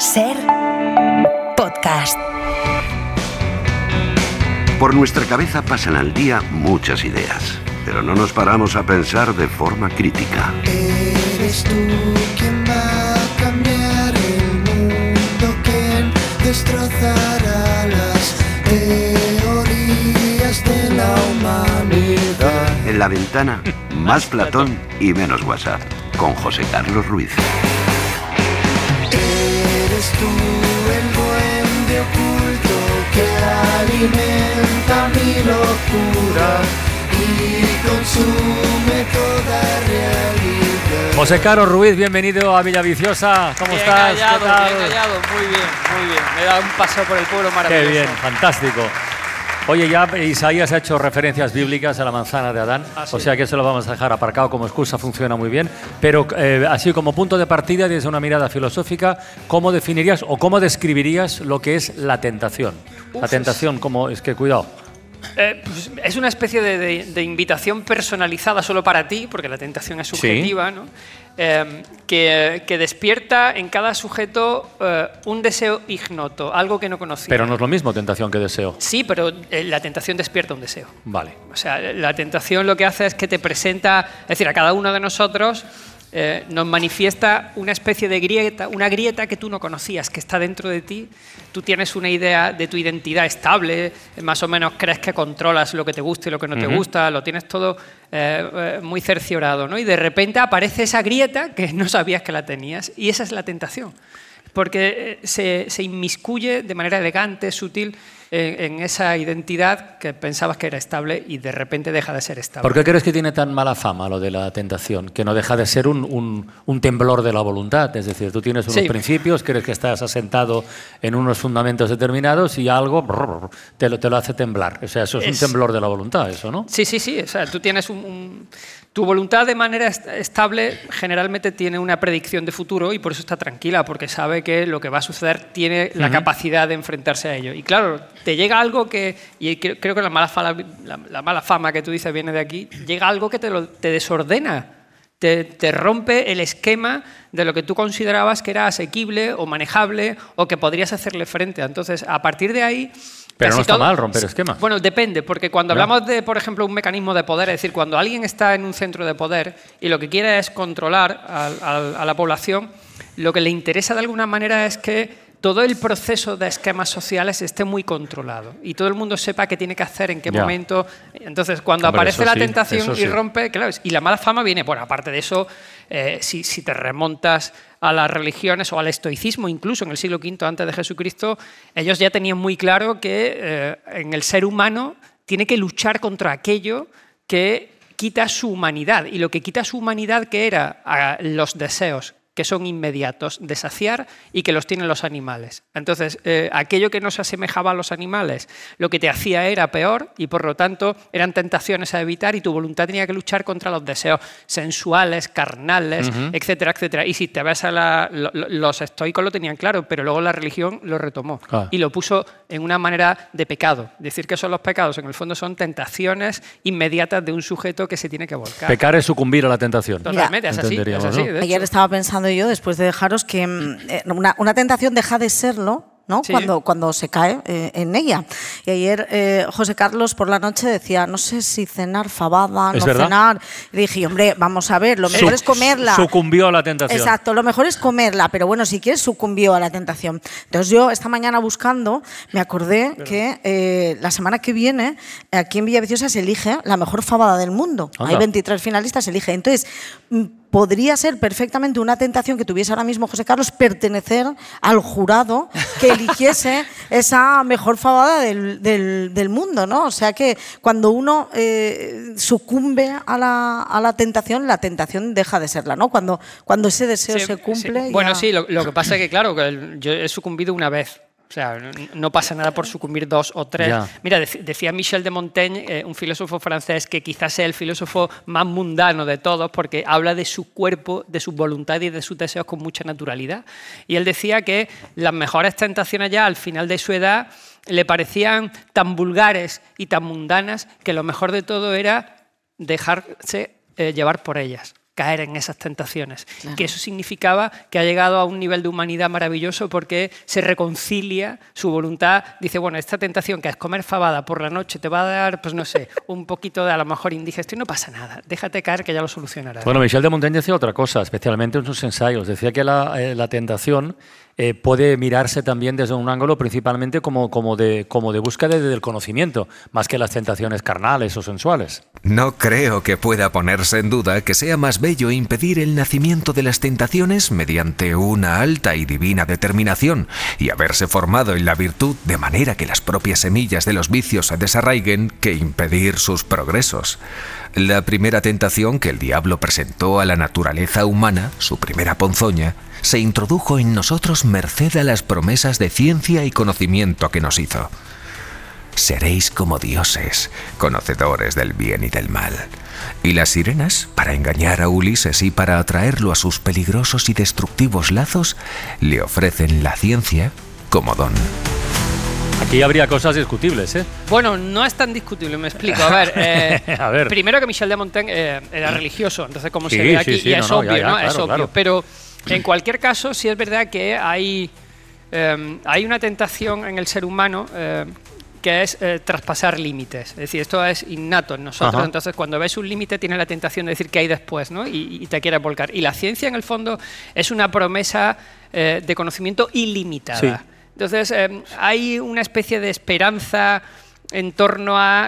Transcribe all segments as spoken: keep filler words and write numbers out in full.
Ser podcast. Por nuestra cabeza pasan al día muchas ideas, pero no nos paramos a pensar de forma crítica. Eres tú quien va a cambiar el mundo, quien destrozará las teorías de la humanidad. En La Ventana, más Platón y menos WhatsApp, con José Carlos Ruiz. Eres tú el duende oculto que alimenta mi locura y consume toda realidad. José Carlos Ruiz, bienvenido a Villaviciosa. ¿Cómo bien estás? Hallado, ¿Qué tal? bien hallado, muy bien, muy bien. Me he dado un paseo por el pueblo maravilloso. Qué bien, fantástico. Oye, ya Isaías ha hecho referencias bíblicas a la manzana de Adán, Ah, sí. o sea que eso lo vamos a dejar aparcado como excusa, funciona muy bien. Pero eh, así como punto de partida, desde una mirada filosófica, ¿cómo definirías o cómo describirías lo que es la tentación? Uf, la tentación, como es que cuidado. Eh, pues es una especie de, de- de invitación personalizada solo para ti, porque la tentación es subjetiva, ¿no? Eh, que, que despierta en cada sujeto eh, un deseo ignoto, algo que no conocía. Pero no es lo mismo tentación que deseo. Sí, pero eh, la tentación despierta un deseo. Vale. O sea, la tentación lo que hace es que te presenta, es decir, a cada uno de nosotros eh, nos manifiesta una especie de grieta, una grieta que tú no conocías, que está dentro de ti. Tú tienes una idea de tu identidad estable, más o menos crees que controlas lo que te gusta y lo que no te Ujú. gusta, lo tienes todo eh, eh, muy cerciorado, ¿no? Y de repente aparece esa grieta que no sabías que la tenías, y esa es la tentación. Porque eh, se, se inmiscuye de manera elegante, sutil, en, en esa identidad que pensabas que era estable y de repente deja de ser estable. ¿Por qué crees que tiene tan mala fama lo de la tentación? Que no deja de ser un, un- un temblor de la voluntad. Es decir, tú tienes unos Sí. principios, crees que estás asentado en unos fundamentos determinados y algo brrr, te lo, te lo hace temblar. O sea, eso es, Es- un temblor de la voluntad, eso, ¿no? Sí, sí, sí. O sea, tú tienes un, un- tu voluntad de manera est- estable generalmente tiene una predicción de futuro y por eso está tranquila, porque sabe que lo que va a suceder tiene la capacidad de enfrentarse a ello. Y claro, te llega algo que, y creo, creo que la mala, fama, la, la mala fama que tú dices viene de aquí, llega algo que te, lo, te desordena. Te, te rompe el esquema de lo que tú considerabas que era asequible o manejable o que podrías hacerle frente. Entonces, a partir de ahí... Pero casi no está todo- mal romper esquemas. Bueno, depende, porque cuando Ya. hablamos de, por ejemplo, un mecanismo de poder, es decir, cuando alguien está en un centro de poder y lo que quiere es controlar al- al- a la población, lo que le interesa de alguna manera es que todo el proceso de esquemas sociales esté muy controlado y todo el mundo sepa qué tiene que hacer, en qué Ya. momento. Entonces, cuando Hombre, aparece eso la sí, tentación eso y sí. rompe, claro, y la mala fama viene, bueno, aparte de eso, eh, si, si te remontas a las religiones o al estoicismo, incluso en el siglo quinto antes de Jesucristo, ellos ya tenían muy claro que eh, en el ser humano tiene que luchar contra aquello que quita su humanidad. Y lo que quita su humanidad, que era a los deseos, que son inmediatos, de saciar y que los tienen los animales. Entonces, eh, aquello que no se asemejaba a los animales, lo que te hacía era peor y por lo tanto eran tentaciones a evitar y tu voluntad tenía que luchar contra los deseos sensuales, carnales, etcétera, etcétera. Y si te ves a la, lo- lo- los estoicos lo tenían claro, pero luego la religión lo retomó Claro. y lo puso en una manera de pecado. Decir que son los pecados, en el fondo son tentaciones inmediatas de un sujeto que se tiene que volcar. Pecar es sucumbir a la tentación. Totalmente, es así, es Entenderíamos, así, ¿no? de Ayer hecho. estaba pensando yo, después de dejaros, que mm, eh, una, una tentación deja de serlo, ¿no? Sí. Cuando, cuando se cae eh, en ella. Y ayer eh, José Carlos por la noche decía, no sé si cenar fabada, ¿Es no verdad? cenar. Y dije, hombre, vamos a ver, lo mejor Su- es comerla. Sucumbió a la tentación. Exacto, lo mejor es comerla, pero bueno, si quieres sucumbió a la tentación. Entonces yo esta mañana buscando me acordé que eh, la semana que viene aquí en Villaviciosa se elige la mejor fabada del mundo. Anda. Hay veintitrés finalistas, se elige. Entonces mm, podría ser perfectamente una tentación que tuviese ahora mismo José Carlos pertenecer al jurado que eligiese esa mejor fabada del, del- del mundo, ¿no? O sea que cuando uno eh, sucumbe a la, a la tentación, la tentación deja de serla, ¿no? Cuando, cuando ese deseo Sí, se cumple. sí. Bueno, ya- sí, lo, lo que pasa es que, claro, que el- yo he sucumbido una vez. O sea, no, no pasa nada por sucumbir dos o tres. Ya. Mira, dec- decía Michel de Montaigne, eh, un filósofo francés, que quizás sea el filósofo más mundano de todos porque habla de su cuerpo, de su voluntad y de sus deseos con mucha naturalidad. Y él decía que las mejores tentaciones ya al final de su edad le parecían tan vulgares y tan mundanas que lo mejor de todo era dejarse eh, llevar por ellas. caer en esas tentaciones. Claro. Que eso significaba que ha llegado a un nivel de humanidad maravilloso porque se reconcilia su voluntad. Dice, bueno, esta tentación que es comer fabada por la noche te va a dar, pues no sé, un poquito de a lo mejor indigestión, no pasa nada, déjate caer que ya lo solucionarás. Bueno, Michel de Montaigne decía otra cosa, especialmente en sus ensayos. Decía que la, eh, la tentación eh, puede mirarse también desde un ángulo principalmente como, como, de, como de búsqueda del conocimiento, más que las tentaciones carnales o sensuales. No creo que pueda ponerse en duda que sea más bello impedir el nacimiento de las tentaciones mediante una alta y divina determinación y haberse formado en la virtud de manera que las propias semillas de los vicios se desarraiguen que impedir sus progresos. La primera tentación que el diablo presentó a la naturaleza humana, su primera ponzoña, se introdujo en nosotros merced a las promesas de ciencia y conocimiento que nos hizo. Seréis como dioses, conocedores del bien y del mal. Y las sirenas, para engañar a Ulises y para atraerlo a sus peligrosos y destructivos lazos, le ofrecen la ciencia como don. Aquí habría cosas discutibles, ¿eh? Bueno, no es tan discutible, me explico. A ver, eh, A ver. primero que Michel de Montaigne eh, era religioso, entonces como Sí, se ve aquí, sí, sí, y no, es no, obvio, ya, ya, ¿no? claro, es obvio. claro. Pero en cualquier caso, sí es verdad que hay, eh, hay una tentación en el ser humano eh, que es eh, traspasar límites. Es decir, esto es innato en nosotros. Ajá. Entonces, cuando ves un límite, tienes la tentación de decir qué hay después, ¿no? Y, y te quieres volcar. Y la ciencia, en el fondo, es una promesa eh, de conocimiento ilimitada. Sí. Entonces, eh, hay una especie de esperanza en torno a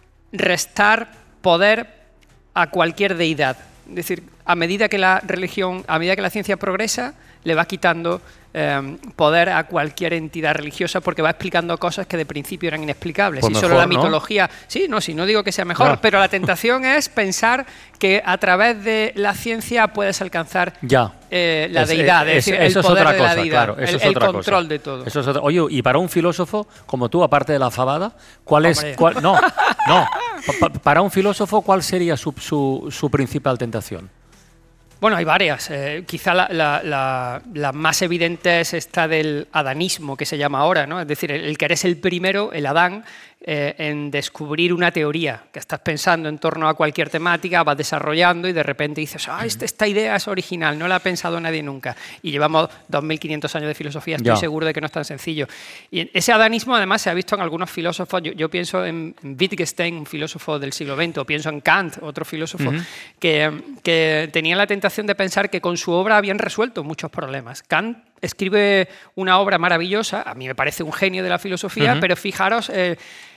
restar poder a cualquier deidad. Es decir, a medida que la religión, a medida que la ciencia progresa, le va quitando eh, poder a cualquier entidad religiosa porque va explicando cosas que de principio eran inexplicables. Pues y solo mejor, la ¿no? mitología... Sí, no, sí, no digo que sea mejor, Ya. pero la tentación es pensar que a través de la ciencia puedes alcanzar Ya. eh, la Es- deidad, es, es- decir, eso el es poder otra de la cosa, deidad, claro, eso el, es el otra control cosa. de todo. Eso es otra- Oye, y para un filósofo como tú, aparte de la fabada, ¿cuál es? Hombre. Cuál, no, no. Pa- pa- para un filósofo, ¿cuál sería su, su, su principal tentación? Bueno, hay varias. Eh, quizá la, la, la, la más evidente es esta del adanismo, que se llama ahora, ¿no? Es decir, el, el que eres el primero, el Adán, eh, en descubrir una teoría, que estás pensando en torno a cualquier temática, vas desarrollando y de repente dices, ah, esta, esta idea es original, no la ha pensado nadie nunca. Y llevamos dos mil quinientos años de filosofía, estoy Ya. seguro de que no es tan sencillo. Y ese adanismo, además, se ha visto en algunos filósofos. Yo, yo pienso en Wittgenstein, un filósofo del siglo veinte, o pienso en Kant, otro filósofo, Ujú. que, que tenían la tentación de pensar que con su obra habían resuelto muchos problemas. Kant escribe una obra maravillosa, a mí me parece un genio de la filosofía, Ujú. pero fijaros eh,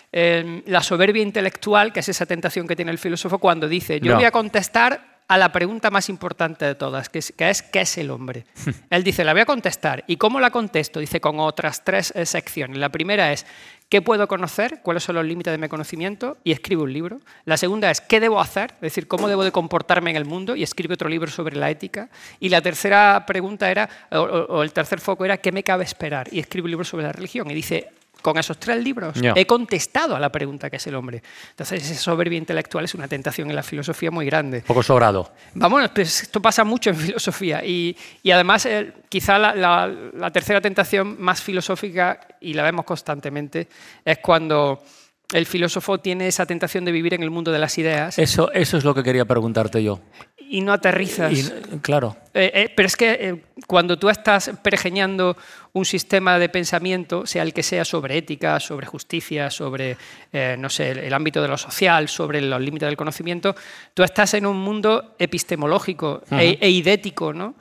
eh, la soberbia intelectual, que es esa tentación que tiene el filósofo cuando dice, yo No. voy a contestar a la pregunta más importante de todas, que es, que es ¿qué es el hombre? Él dice, la voy a contestar. ¿Y cómo la contesto? Dice, con otras tres eh, secciones. La primera es, ¿qué puedo conocer? ¿Cuáles son los límites de mi conocimiento? Y escribe un libro. La segunda es, ¿qué debo hacer? Es decir, ¿cómo debo de comportarme en el mundo? Y escribe otro libro sobre la ética. Y la tercera pregunta era, o, o- o el tercer foco era, ¿qué me cabe esperar? Y escribe un libro sobre la religión. Y dice, con esos tres libros Ya. he contestado a la pregunta que es el hombre. Entonces, esa soberbia intelectual es una tentación en la filosofía muy grande. Un poco sobrado. Vamos, pues esto pasa mucho en filosofía y, y además eh, quizá la, la- la tercera tentación más filosófica, y la vemos constantemente, es cuando el filósofo tiene esa tentación de vivir en el mundo de las ideas Eso, eso es lo que quería preguntarte yo. y no aterrizas. Y, claro. Eh, eh, pero es que eh, cuando tú estás pergeñando un sistema de pensamiento, sea el que sea, sobre ética, sobre justicia, sobre, eh, no sé, el, el ámbito de lo social, sobre los límites del conocimiento, tú estás en un mundo epistemológico e, e idético, ¿no?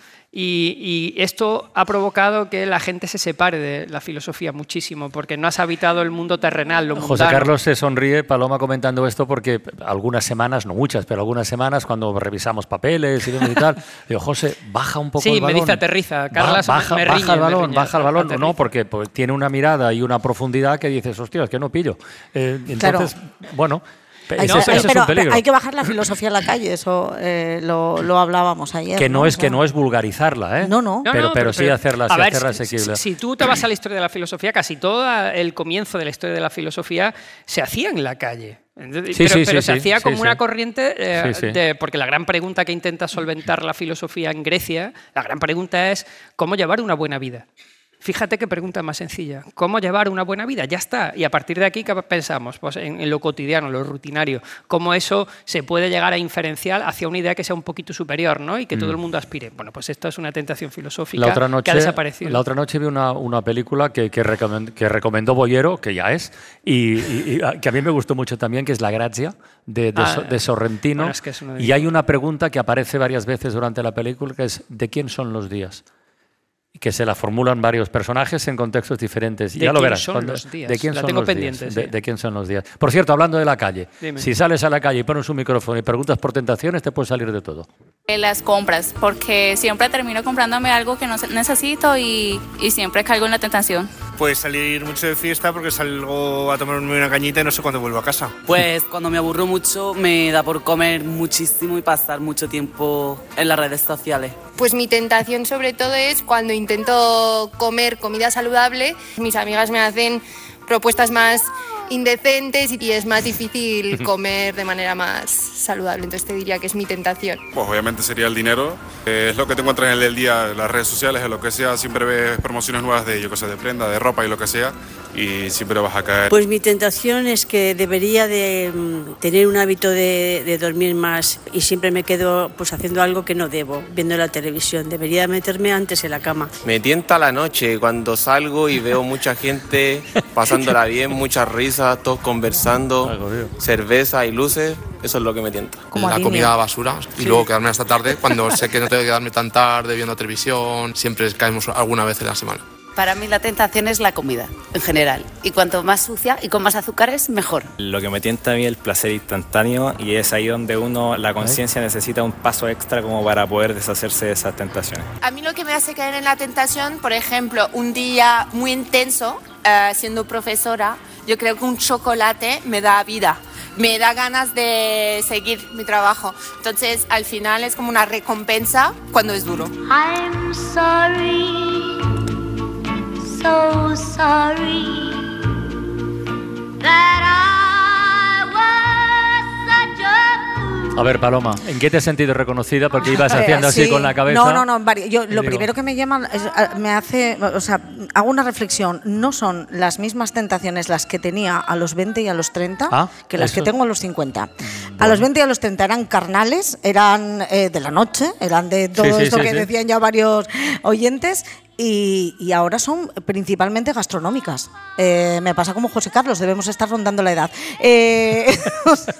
Y, y esto ha provocado que la gente se separe de la filosofía muchísimo, porque no has habitado el mundo terrenal, lo José mundano. Carlos se sonríe, Paloma, comentando esto, porque algunas semanas, no muchas, pero algunas semanas, cuando revisamos papeles y demás y tal, digo, José, baja un poco Sí, el me balón. dice aterriza. Ba- Carlas me- baja, me baja riñe, el me balón, riñe. baja el balón. Aterriza. No, porque pues, tiene una mirada y una profundidad que dices, hostia, es que no pillo. Eh, entonces, bueno, Hay, eso, que- eso es pero un peligro. hay que bajar la filosofía a la calle, eso eh, lo, lo hablábamos ayer. Que no, es, O sea, que no es vulgarizar,la ¿eh? No, no. No, Pero, no, pero sí hacerla, sí a ver, hacerla si- asequible. Si, si tú te vas a la historia de la filosofía, casi todo el comienzo de la historia de la filosofía se hacía en la calle. Entonces, Sí, pero sí, pero sí, se sí, hacía sí, como sí. una corriente, eh, Sí, sí. de- porque la gran pregunta que intenta solventar la filosofía en Grecia, la gran pregunta es cómo llevar una buena vida. fíjate qué pregunta más sencilla. ¿Cómo llevar una buena vida? Ya está. Y a partir de aquí, ¿qué pensamos? Pues en, en lo cotidiano, lo rutinario. Cómo eso se puede llegar a inferenciar hacia una idea que sea un poquito superior, ¿no? Y que mm. todo el mundo aspire. Bueno, pues esto es una tentación filosófica la otra noche, que ha desaparecido. La otra noche vi una, una película que, que, recomend, que recomendó Boyero, que ya es, y, y, y que a mí me gustó mucho también, que es La Grazia, de, de, ah, de Sorrentino. Bueno, es que es de y hay una pregunta que aparece varias veces durante la película, que es ¿de quién son los días? Y que se la formulan varios personajes en contextos diferentes. ¿De ya lo quién verás. son Cuando, los días? ¿De quién la son tengo los pendiente, días? sí. De, ¿De quién son los días? Por cierto, hablando de la calle, Dime. Si sales a la calle y pones un micrófono y preguntas por tentaciones, te puede salir de todo. Las compras, porque siempre termino comprándome algo que no necesito y, y siempre caigo en la tentación. Pues salir mucho de fiesta porque salgo a tomarme una cañita y no sé cuándo vuelvo a casa. Pues cuando me aburro mucho me da por comer muchísimo y pasar mucho tiempo en las redes sociales. Pues mi tentación sobre todo es cuando intento comer comida saludable, mis amigas me hacen propuestas más indecentes y es más difícil comer de manera más saludable, entonces te diría que es mi tentación. Pues obviamente sería el dinero, eh, es lo que te encuentras en el día, en las redes sociales, en lo que sea, siempre ves promociones nuevas de, yo que sé, de prenda, de ropa y lo que sea, y siempre vas a caer. Pues mi tentación es que debería de mm, tener un hábito de, de dormir más y siempre me quedo pues haciendo algo que no debo, viendo la televisión, debería meterme antes en la cama. Me tienta la noche cuando salgo y veo mucha gente pasándola bien, muchas risas, todos conversando, cerveza y luces, eso es lo que me tienta. La línea. Comida basura y sí. Luego quedarme hasta tarde, cuando sé que no tengo que quedarme tan tarde viendo televisión, siempre caemos alguna vez en la semana. Para mí la tentación es la comida, en general, y cuanto más sucia y con más azúcares, mejor. Lo que me tienta a mí es el placer instantáneo y es ahí donde uno, la conciencia necesita un paso extra como para poder deshacerse de esas tentaciones. A mí lo que me hace caer en la tentación, por ejemplo, un día muy intenso, uh, siendo profesora, yo creo que un chocolate me da vida, me da ganas de seguir mi trabajo. Entonces, al final es como una recompensa cuando es duro. I'm sorry, so sorry that I was such a fool. A ver, Paloma, ¿en qué te has sentido reconocida? Porque ibas haciendo así sí. con la cabeza. No, no, no. Yo, lo digo, primero que me llama, es, me hace, o sea, hago una reflexión. No son las mismas tentaciones las que tenía a los veinte y a los treinta ah, que las eso. que tengo a los cincuenta. Bueno. A los veinte y a los treinta eran carnales, eran eh, de la noche, eran de todo sí, sí, esto sí, que sí. decían ya varios oyentes. Y, y ahora son principalmente gastronómicas. Eh, me pasa como José Carlos, debemos estar rondando la edad. Eh, o sea,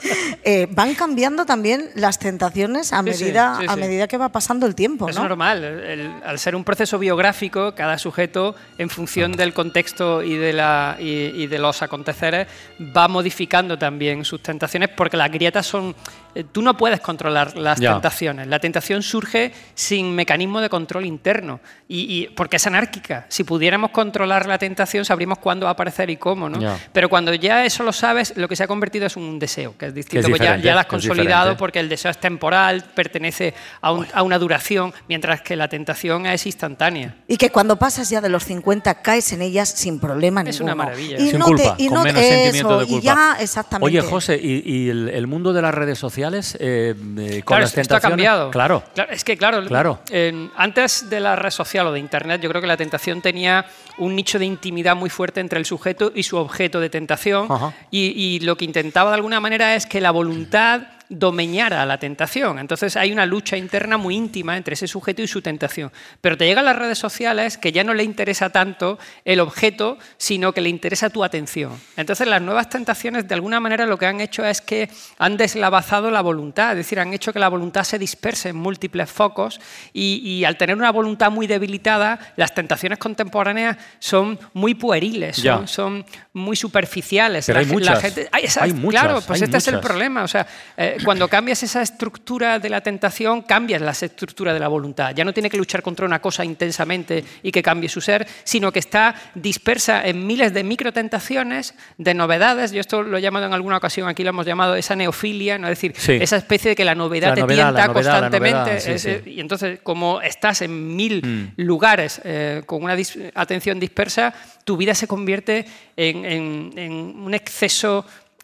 eh, van cambiando también las tentaciones a medida, sí, sí, sí, a medida que va pasando el tiempo. Es ¿no? normal. El, al ser un proceso biográfico, cada sujeto, en función del contexto y de, la, y, y de los aconteceres, va modificando también sus tentaciones, porque las grietas son... Tú no puedes controlar las ya. tentaciones. La tentación surge sin mecanismo de control interno, y, y porque es anárquica. Si pudiéramos controlar la tentación, sabríamos cuándo va a aparecer y cómo, ¿no? Ya. Pero cuando ya eso lo sabes, lo que se ha convertido es un deseo, que es distinto, que es pues ya, ya lo has consolidado, porque el deseo es temporal, pertenece a, un, a una duración, mientras que la tentación es instantánea. Y que cuando pasas ya de los cincuenta caes en ellas sin problema es ninguno. Es una maravilla. Y sin no culpa, te, y con no menos eso, sentimiento de culpa. Y ya, exactamente. Oye, José, ¿y, y el, el mundo de las redes sociales? Eh, eh, con claro, las esto ha cambiado. Claro. claro es que, claro, claro. Eh, antes de la red social o de Internet, yo creo que la tentación tenía un nicho de intimidad muy fuerte entre el sujeto y su objeto de tentación. Y, y lo que intentaba de alguna manera es que la voluntad domeñara la tentación. Entonces hay una lucha interna muy íntima entre ese sujeto y su tentación. Pero te llegan las redes sociales que ya no le interesa tanto el objeto, sino que le interesa tu atención. Entonces las nuevas tentaciones de alguna manera lo que han hecho es que han deslavazado la voluntad, es decir, han hecho que la voluntad se disperse en múltiples focos y, y al tener una voluntad muy debilitada, las tentaciones contemporáneas son muy pueriles, son, son muy superficiales. Pero la, hay muchas. La gente, hay, esa, hay muchas. Claro, pues hay este muchas. es el problema. O sea, eh, cuando cambias esa estructura de la tentación, cambias la estructura de la voluntad. Ya no tiene que luchar contra una cosa intensamente y que cambie su ser, sino que está dispersa en miles de microtentaciones, de novedades. Yo esto lo he llamado en alguna ocasión, aquí lo hemos llamado esa neofilia, ¿no? Es decir, sí. esa especie de que la novedad la te novedad, tienta novedad, constantemente. Novedad, sí, es, sí. Y entonces, como estás en mil mm. lugares eh, con una dis atención dispersa, tu vida se convierte en, en, en un exceso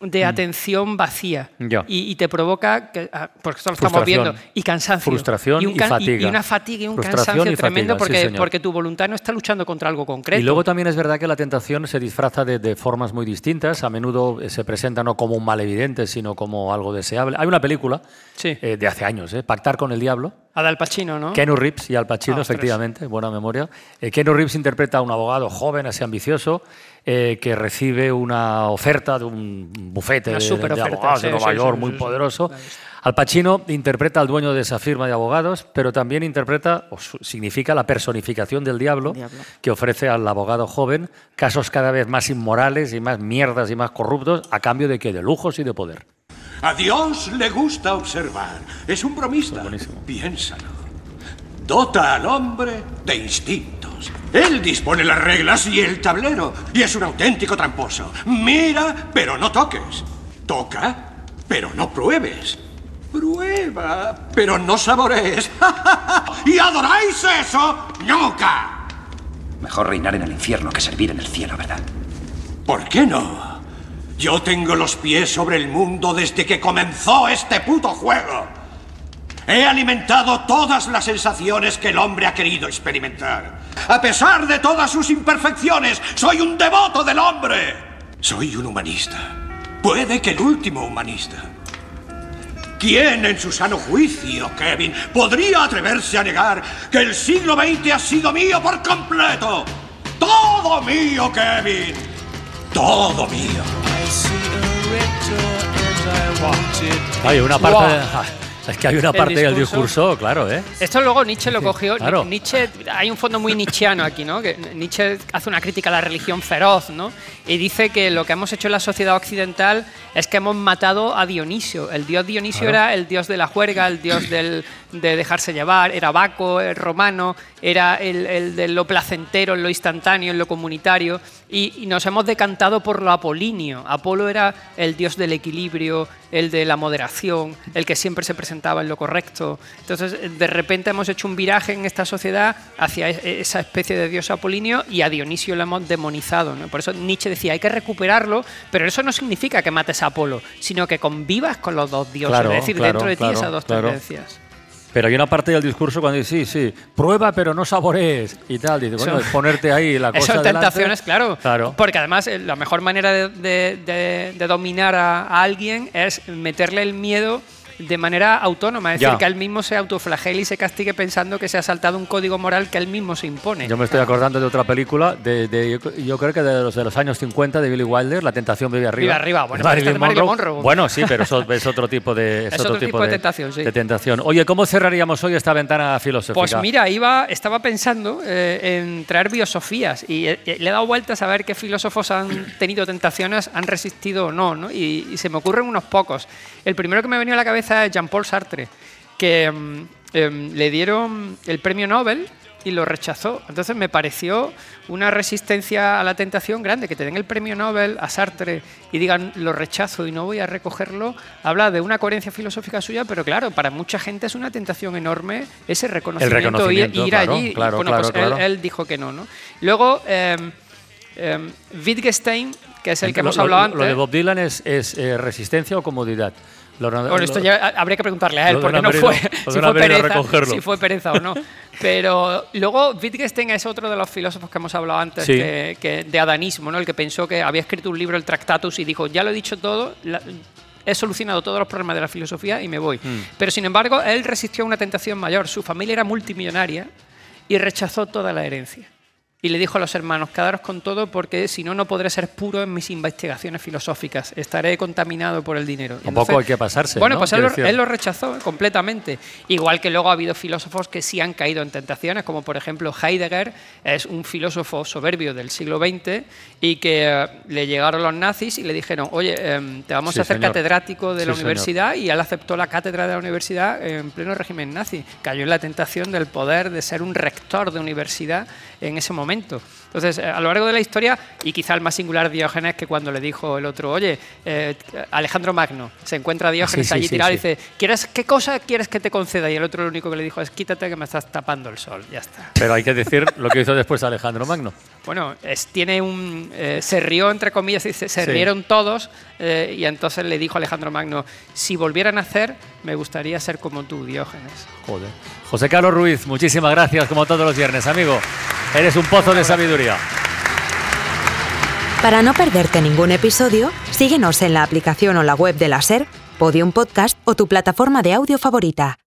de mm. atención vacía ya. y, y te provoca, que, porque esto lo estamos viendo, y cansancio. Frustración y, un can, y fatiga. Y, y una fatiga y un cansancio y tremendo fatiga, porque, sí, porque tu voluntad no está luchando contra algo concreto. Y luego también es verdad que la tentación se disfraza de, de formas muy distintas. A menudo se presenta no como un mal evidente, sino como algo deseable. Hay una película sí. eh, de hace años, eh, Pactar con el Diablo. A Al Pacino, ¿no? Keanu Reeves y Al Pacino, ah, efectivamente, buena memoria. Eh, Keanu Reeves interpreta a un abogado joven, así ambicioso, eh, que recibe una oferta de un bufete una de, super de oferta, abogados sí, de Nueva sí, York sí, muy sí, poderoso. sí, sí. Al Pacino interpreta al dueño de esa firma de abogados, pero también interpreta, o significa la personificación del diablo, diablo, que ofrece al abogado joven casos cada vez más inmorales y más mierdas y más corruptos, a cambio de que de lujos y de poder. A Dios le gusta observar. Es un bromista. Piénsalo. Dota al hombre de instintos. Él dispone las reglas y el tablero. Y es un auténtico tramposo. Mira, pero no toques. Toca, pero no pruebes. Prueba, pero no saborees. ¿Y adoráis eso? ¡Nunca! Mejor reinar en el infierno que servir en el cielo, ¿verdad? ¿Por qué no? Yo tengo los pies sobre el mundo desde que comenzó este puto juego. He alimentado todas las sensaciones que el hombre ha querido experimentar. A pesar de todas sus imperfecciones, soy un devoto del hombre. Soy un humanista. Puede que el último humanista. ¿Quién en su sano juicio, Kevin, podría atreverse a negar que el siglo veinte ha sido mío por completo? ¡Todo mío, Kevin! ¡Todo mío! Hay una parte... Wow. De... Es que hay una parte del discurso, claro, ¿eh? Esto luego Nietzsche lo cogió. Claro. Nietzsche, hay un fondo muy nietzscheano aquí, ¿no? Que Nietzsche hace una crítica a la religión feroz, ¿no? Y dice que lo que hemos hecho en la sociedad occidental es que hemos matado a Dionisio. El dios Dionisio claro. era el dios de la juerga, el dios del, de dejarse llevar, era Baco, el romano, era el, el de lo placentero, en lo instantáneo, en lo comunitario. Y, y nos hemos decantado por lo apolíneo. Apolo era el dios del equilibrio, el de la moderación, el que siempre se presentaba en lo correcto. Entonces, de repente hemos hecho un viraje en esta sociedad hacia esa especie de dios apolíneo y a Dionisio lo hemos demonizado, ¿no? Por eso Nietzsche decía, hay que recuperarlo, pero eso no significa que mates a Apolo, sino que convivas con los dos dioses, claro, es decir, claro, dentro de claro, ti esas dos claro. tendencias. Pero hay una parte del discurso cuando dice, sí, sí, prueba pero no saborees y tal. Dice, bueno, es ponerte ahí la cosa Eso delante. tentaciones, claro. claro. Porque además la mejor manera de, de, de, de dominar a, a alguien es meterle el miedo de manera autónoma, es ya. decir, que él mismo se autoflagele y se castigue pensando que se ha saltado un código moral que él mismo se impone. Yo me estoy acordando de otra película, de, de, yo, yo creo que de los, de los años cincuenta, de Billy Wilder, La tentación vive arriba. Vive arriba, bueno, de Marilyn, de Marilyn Monroe. Monroe. Bueno, sí, pero eso es otro tipo de, es es otro otro tipo de, de tentación, sí. de tentación. Oye, ¿cómo cerraríamos hoy esta ventana filosófica? Pues mira, iba, estaba pensando eh, en traer biosofías y eh, le he dado vueltas a ver qué filósofos han tenido tentaciones, han resistido o no, ¿no? Y, y se me ocurren unos pocos. El primero que me ha venido a la cabeza es Jean-Paul Sartre, que eh, le dieron el premio Nobel y lo rechazó. Entonces me pareció una resistencia a la tentación grande, que te den el premio Nobel a Sartre y digan lo rechazo y no voy a recogerlo. Habla de una coherencia filosófica suya, pero claro, para mucha gente es una tentación enorme ese reconocimiento, el reconocimiento ir, ir claro, allí. Claro, bueno, claro, pues claro. Él, él dijo que no, ¿no? Luego eh, eh, Wittgenstein, que es el que lo, hemos hablado lo, antes. Lo de Bob Dylan es, es eh, resistencia o comodidad. Lo, bueno, esto ya habría que preguntarle a él, porque no venido, fue si fue, pereza, si fue pereza o no. Pero luego Wittgenstein es otro de los filósofos que hemos hablado antes, sí. que, que de adanismo, ¿no? El que pensó que había escrito un libro, el Tractatus, y dijo, ya lo he dicho todo, la, he solucionado todos los problemas de la filosofía y me voy. Mm. Pero sin embargo, él resistió a una tentación mayor. Su familia era multimillonaria y rechazó toda la herencia. Y le dijo a los hermanos, quedaros con todo porque si no, no podré ser puro en mis investigaciones filosóficas. Estaré contaminado por el dinero. Un poco hay que pasarse, Bueno, ¿no? pues él lo, él lo rechazó completamente. Igual que luego ha habido filósofos que sí han caído en tentaciones, como por ejemplo Heidegger, es un filósofo soberbio del siglo veinte y que eh, le llegaron los nazis y le dijeron, oye, eh, te vamos sí, a hacer señor. catedrático de sí, la universidad, señor. Y él aceptó la cátedra de la universidad en pleno régimen nazi. Cayó en la tentación del poder de ser un rector de universidad en ese momento. momento. Entonces, a lo largo de la historia, y quizá el más singular Diógenes, que cuando le dijo el otro, oye, eh, Alejandro Magno, se encuentra Diógenes Sí, sí, allí sí, tirado sí. y dice, ¿quieres, ¿qué cosa quieres que te conceda? Y el otro lo único que le dijo es, quítate que me estás tapando el sol, ya está. Pero hay que decir lo que hizo después Alejandro Magno. Bueno, es, tiene un, eh, se rió, entre comillas, y se, se Sí. rieron todos, eh, y entonces le dijo a Alejandro Magno, si volvieran a hacer, me gustaría ser como tú, Diógenes. Joder. José Carlos Ruiz, muchísimas gracias, como todos los viernes, amigo. Eres un pozo de sabiduría. Para no perderte ningún episodio, síguenos en la aplicación o la web de la SER, Podium Podcast o tu plataforma de audio favorita.